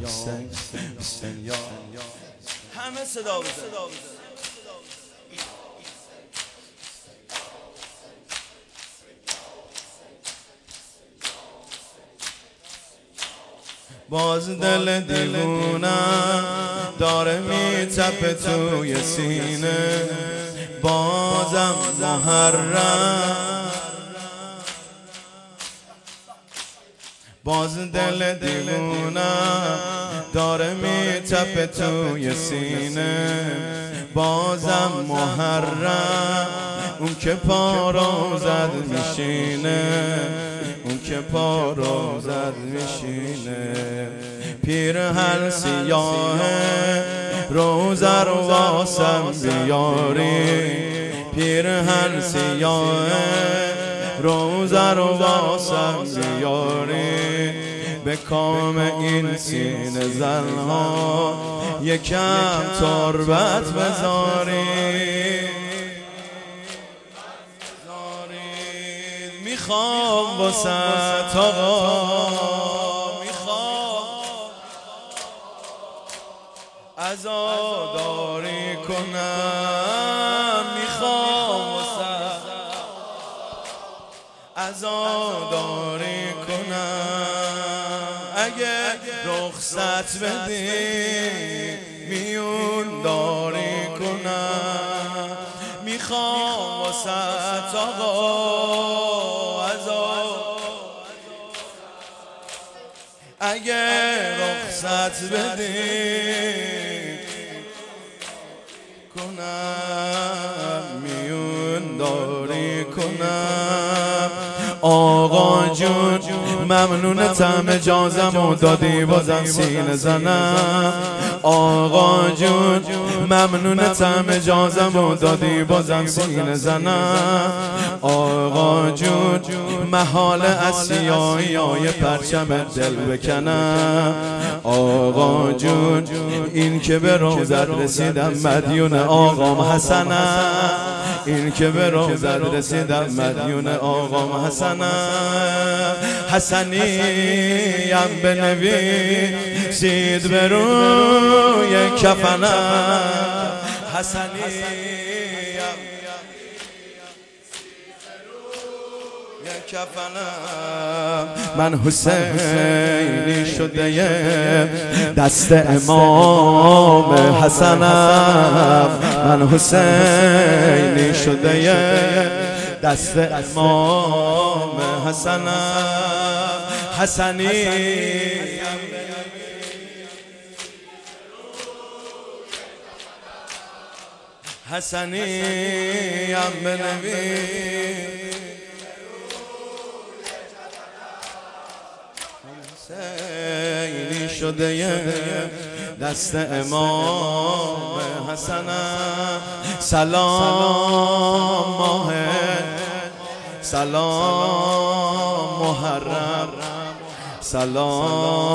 حسین حسین یا همه صدا بزن. باز دل دیوونم داره میتپه توی سینه، بازم محرم. باز دل دیوونم داره میتپه توی سینه، بازم محرم. اون که پا رو زد میشینه، اون که پا رو زد میشینه. پیرهن سیاهه روزه رو واسم بیاری، پیرهن سیاهه روزه رو واسم بیاری. به کام این سینه زنها یکم تربت بذاری. میخوام واسه آقا، میخوام عزاداری کنم، میخوام واسه عزاداری کنم. اگه رخصت بدی میون داری کنم، میخوام واسه آقا اگه رخصت بدی کنم، میون داری کنم. آقا جون ممنونتم اجازم و دادی بازم سینه زنم. آقا جون ممنونتم اجازم و دادی بازم سینه زنم. آقا جون محال از سیاهی های پرچم دل بکنم. آقا جون این که به روزت رسیدم مدیون آقام حسنم، این که به روزت رسیدم مدیون آقام حسنم. حسنیم بنویسید به روی کفنم، حسنیم کفنم. من حسینی شده دست امام حسنم، من حسینی شده دست امام حسنم. حسنی حسنیم بنویس حسینی شده دست امام حسنم. سلام ماه، سلام محرم، سلام